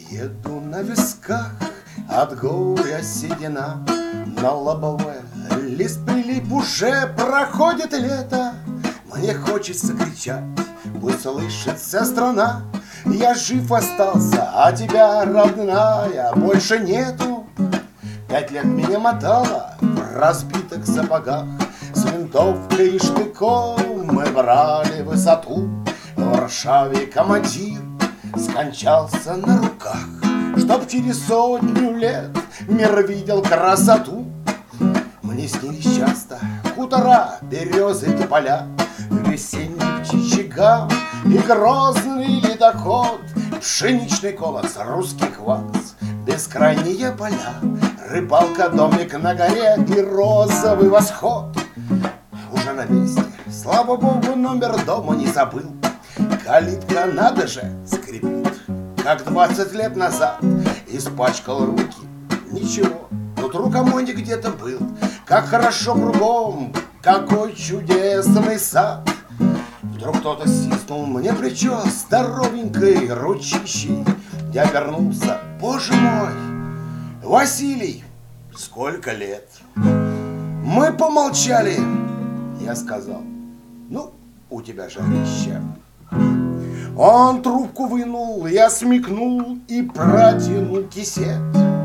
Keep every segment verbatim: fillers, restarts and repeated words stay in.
Еду на висках, от горя седина, на лобовое лист прилип, уже проходит лето. Мне хочется кричать, пусть слышится страна. Я жив остался, а тебя, родная, больше нету. Пять лет меня мотало в разбитых сапогах, с винтовкой и штыком мы брали высоту. В Варшаве командир скончался на руках, чтоб через сотню лет мир видел красоту. Мне снились часто хутора, березы, тополя, весенний птичий гам и грозный ледоход, пшеничный колос, русский квас, бескрайние поля, рыбалка, домик на горе и розовый восход. Уже на месте, слава богу, номер дома не забыл. Калитка, надо же, скрипит, как двадцать лет назад. Испачкал руки, ничего, тут рукомойник где-то был. Как хорошо кругом, какой чудесный сад. Вдруг кто-то стиснул мне плечо здоровенькой ручищей. Я вернулся, боже мой, Василий, сколько лет? Мы помолчали. Я сказал: ну, у тебя жарища. Он трубку вынул, я смекнул и протянул кисет.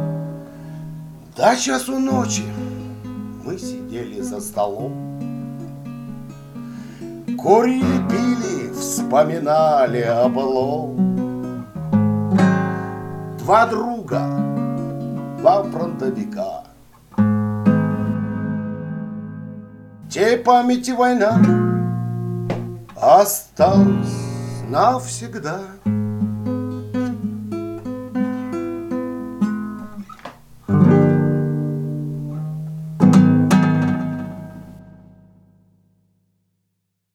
До часу ночи мы сидели за столом, курили, пили, вспоминали о былом. Два друга, два фронтовика, те памяти война осталась навсегда.